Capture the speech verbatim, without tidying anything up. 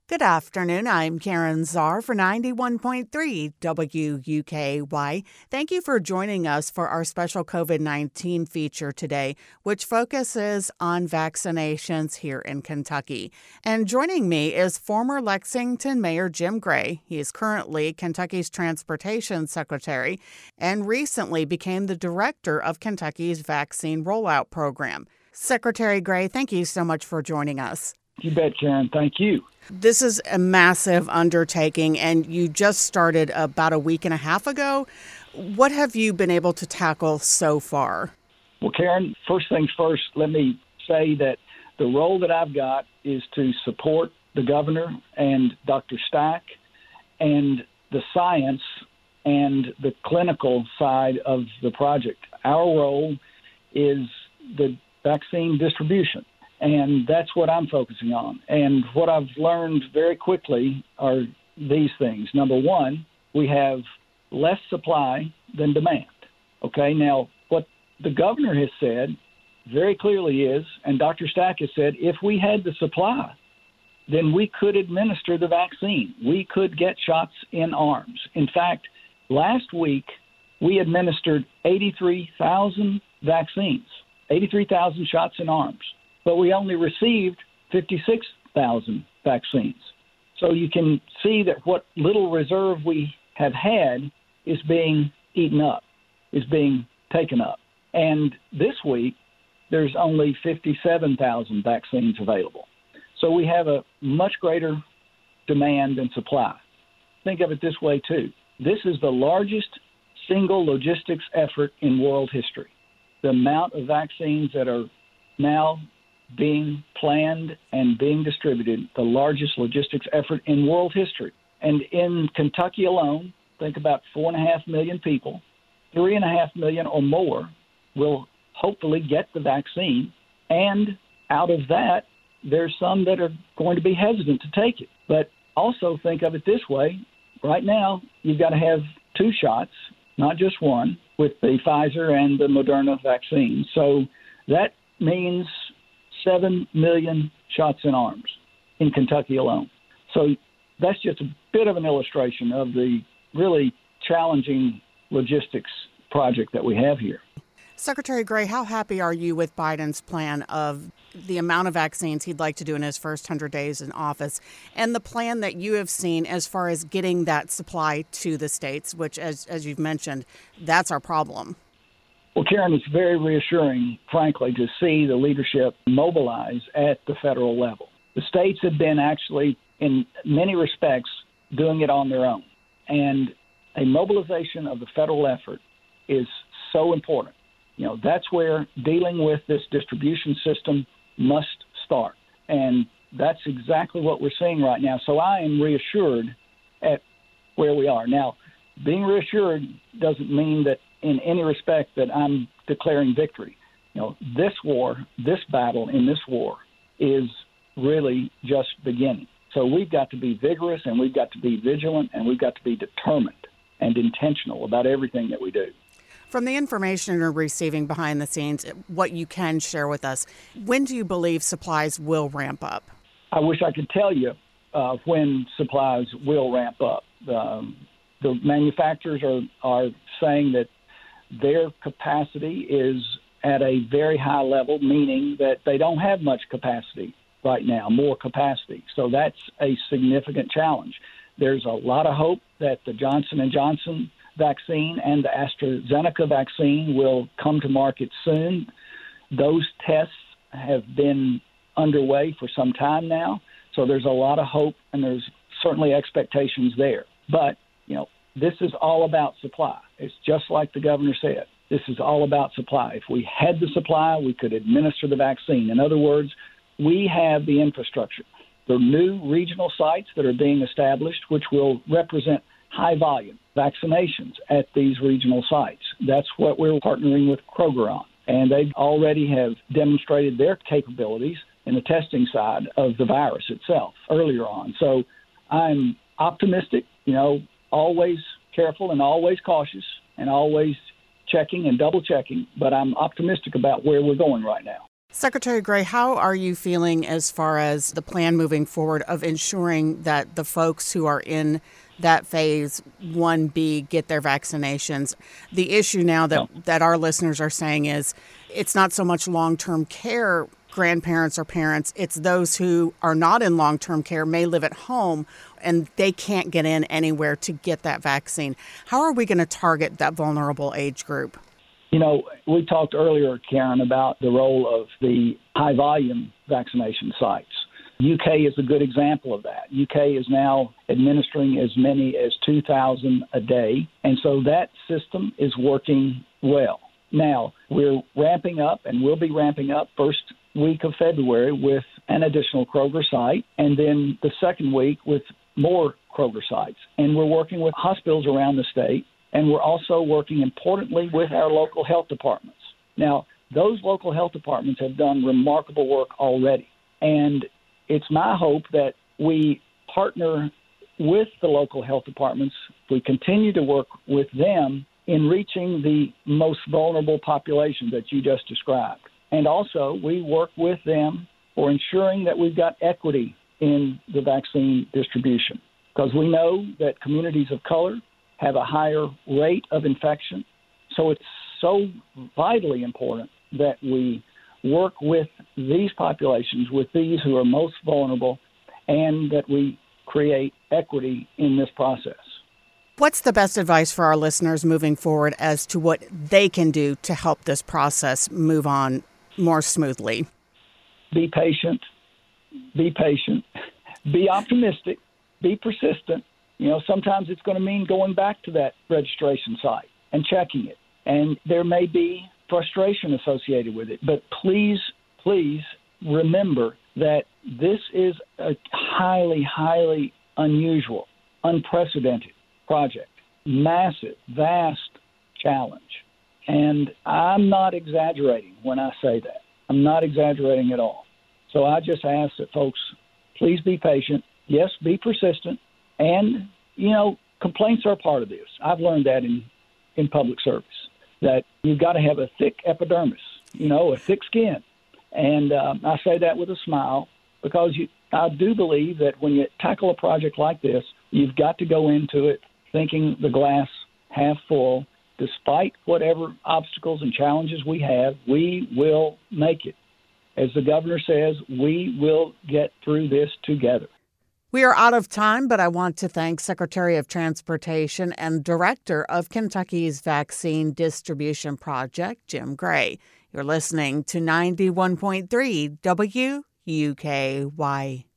Good afternoon. I'm Karen Czar for ninety-one point three W U K Y. Thank you for joining us for our special COVID nineteen feature today, which focuses on vaccinations here in Kentucky. And joining me is former Lexington Mayor Jim Gray. He is currently Kentucky's Transportation Secretary and recently became the director of Kentucky's vaccine rollout program. Secretary Gray, thank you so much for joining us. You bet, Karen. Thank you. This is a massive undertaking, and you just started about a week and a half ago. What have you been able to tackle so far? Well, Karen, first things first, let me say that the role that I've got is to support the governor and Doctor Stack and the science and the clinical side of the project. Our role is the vaccine distribution. And that's what I'm focusing on. And what I've learned very quickly are these things. Number one, we have less supply than demand. Okay, now what the governor has said very clearly is, and Doctor Stack has said, if we had the supply, then we could administer the vaccine. We could get shots in arms. In fact, last week, we administered eighty-three thousand vaccines, eighty-three thousand shots in arms. But we only received fifty-six thousand vaccines. So you can see that what little reserve we have had is being eaten up, is being taken up. And this week, there's only fifty-seven thousand vaccines available. So we have a much greater demand than supply. Think of it this way, too. This is the largest single logistics effort in world history. The amount of vaccines that are now being planned and being distributed, the largest logistics effort in world history. And in Kentucky alone, think about four and a half million people, three and a half million or more will hopefully get the vaccine. And out of that, there's some that are going to be hesitant to take it. But also think of it this way. Right now, you've got to have two shots, not just one, with the Pfizer and the Moderna vaccine. So that means seven million shots in arms in Kentucky alone. So that's just a bit of an illustration of the really challenging logistics project that we have here. Secretary Gray, how happy are you with Biden's plan of the amount of vaccines he'd like to do in his first one hundred days in office and the plan that you have seen as far as getting that supply to the states, which, as, as you've mentioned, that's our problem? Well, Karen, it's very reassuring, frankly, to see the leadership mobilize at the federal level. The states have been actually, in many respects, doing it on their own. And a mobilization of the federal effort is so important. You know, that's where dealing with this distribution system must start. And that's exactly what we're seeing right now. So I am reassured at where we are. Now, being reassured doesn't mean that in any respect that I'm declaring victory. You know, this war, this battle in this war is really just beginning. So we've got to be vigorous and we've got to be vigilant and we've got to be determined and intentional about everything that we do. From the information you're receiving behind the scenes, what you can share with us, when do you believe supplies will ramp up? I wish I could tell you uh, when supplies will ramp up. Um, the manufacturers are, are saying that their capacity is at a very high level, meaning that they don't have much capacity right now, more capacity. So that's a significant challenge. There's a lot of hope that the Johnson and Johnson vaccine and the AstraZeneca vaccine will come to market soon. Those tests have been underway for some time now, so there's a lot of hope and there's certainly expectations there. But, you know, this is all about supply. It's just like the governor said. This is all about supply. If we had the supply, we could administer the vaccine. In other words, we have the infrastructure. The new regional sites that are being established, which will represent high volume vaccinations at these regional sites. That's what we're partnering with Kroger on. And they already have demonstrated their capabilities in the testing side of the virus itself earlier on. So I'm optimistic, you know, always careful and always cautious and always checking and double checking, but I'm optimistic about where we're going right now. Secretary Gray, how are you feeling as far as the plan moving forward of ensuring that the folks who are in that phase one B get their vaccinations? The issue now that, no. that our listeners are saying is it's not so much long-term care grandparents or parents, it's those who are not in long-term care, may live at home, and they can't get in anywhere to get that vaccine. How are we going to target that vulnerable age group? You know, we talked earlier, Karen, about the role of the high-volume vaccination sites. U K is a good example of that. U K is now administering as many as two thousand a day, and so that system is working well. Now, we're ramping up, and we'll be ramping up first week of February with an additional Kroger site, and then the second week with more Kroger sites. And we're working with hospitals around the state, and we're also working importantly with our local health departments. Now, those local health departments have done remarkable work already, and it's my hope that we partner with the local health departments, we continue to work with them in reaching the most vulnerable population that you just described. And also, we work with them for ensuring that we've got equity in the vaccine distribution, because we know that communities of color have a higher rate of infection. So it's so vitally important that we work with these populations, with these who are most vulnerable, and that we create equity in this process. What's the best advice for our listeners moving forward as to what they can do to help this process move on more smoothly? Be patient, be patient, be optimistic, be persistent. You know, sometimes it's going to mean going back to that registration site and checking it. And there may be frustration associated with it. But please, please remember that this is a highly, highly unusual, unprecedented project, massive, vast challenge. And I'm not exaggerating when I say that. I'm not exaggerating at all. So I just ask that folks, please be patient. Yes, be persistent. And, you know, complaints are a part of this. I've learned that in, in public service, that you've got to have a thick epidermis, you know, a thick skin. And um, I say that with a smile because you, I do believe that when you tackle a project like this, you've got to go into it thinking the glass half full. Despite whatever obstacles and challenges we have, we will make it. As the governor says, we will get through this together. We are out of time, but I want to thank Secretary of Transportation and Director of Kentucky's Vaccine Distribution Project, Jim Gray. You're listening to ninety-one point three W U K Y.